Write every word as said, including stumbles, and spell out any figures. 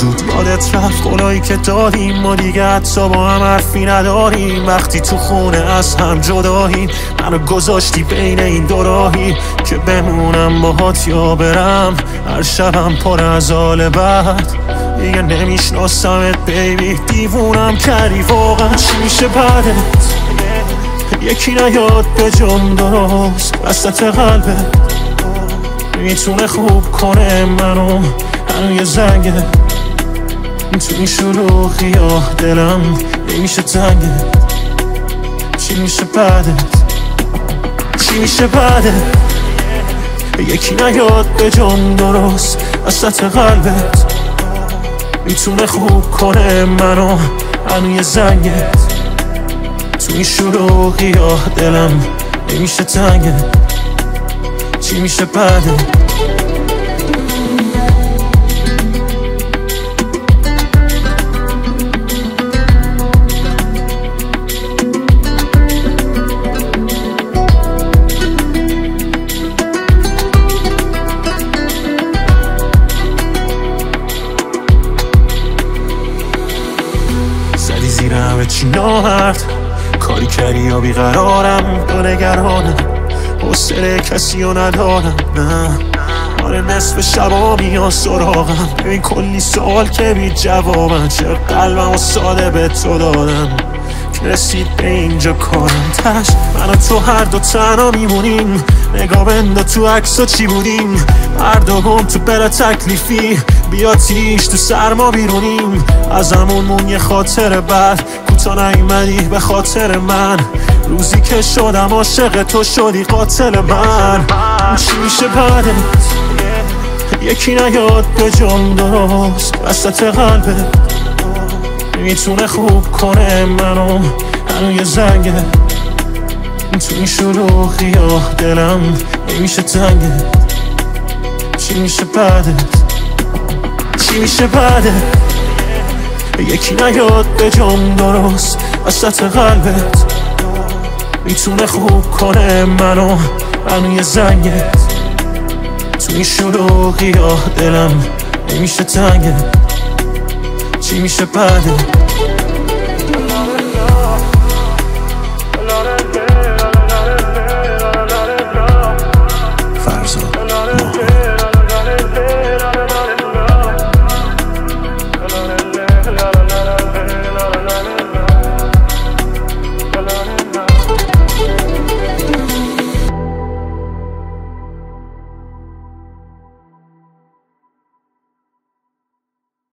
زود یادت رفت قولایی که دادیم ما دیگه حتی با هم حرفی نداریم. وقتی تو خونه از هم جداییم منو گذاشتی بین این دو راهی که بمونم باهات یا برم. هر شبم پر از حال بد دیگه نمیشناسمت بیبی. دیوونم کردی واقعا چی میشه بعدت؟ یکی نیاد به جون درست وسط قلبت میتونه خوب کنه منو. هنو یه زنگه تو این شلوغی یا دلم نمیشه تنگه. چی میشه بعدت؟ چی میشه بعدت؟ یکی نیاد به جون درست وسط قلبت میتونه خوب کنه منو. هنو یه زنگه تو این شلوغی یا دلم نمیشه تنگه. چی میشه بعدت؟ زدی زیر همه چی نامرد کاری کردی یا بیقرارم دو نگرانم حوصله کسی رو ندارم. نه آره نصف شبا میان سراغم ببین کلی سوال که بی جوابن. چه قلبم و ساده به تو دادم که رسید به اینجا کارم. تش من و تو هر دو تنها میمونیم. نگاه بنده تو عکسا چی بودیم مردم تو بلا تکلیفی. بیا تیش تو سرما بیرونیم از همونمون یه خاطر بد کوتا نیومدی به خاطر من. روزی که شدم عاشق تو شدی قاتل من. چی میشه بعدت؟ یکی نیاد به جون درست وسط قلبت میتونه خوب کنه منو. هنو یه زنگه تو این شلوغی یا دلم نمیشه تنگه. چی میشه بعدت؟ چی میشه بعدت؟ یکی نیاد به جون درست وسط قلبت میتونه خوب کنه منو. هنو یه زنگه تو این شلوغی یا دلم نمیشه تنگه. چی میشه بعدت؟